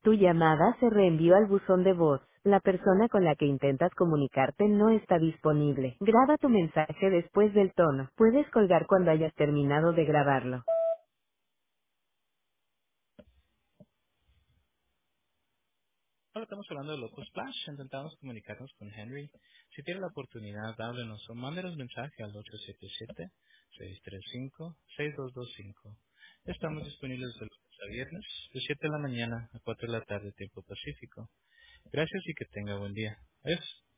Tu llamada se reenvió al buzón de voz. La persona con la que intentas comunicarte no está disponible. Graba tu mensaje después del tono. Puedes colgar cuando hayas terminado de grabarlo. Hola, estamos hablando de Loco Splash. Intentamos comunicarnos con Henry. Si tiene la oportunidad, háblenos o mándenos mensaje al 877-635-6225. Estamos disponibles de lunes a viernes, de 7 de la mañana a 4 de la tarde, tiempo pacífico. Gracias y que tenga buen día. Adiós.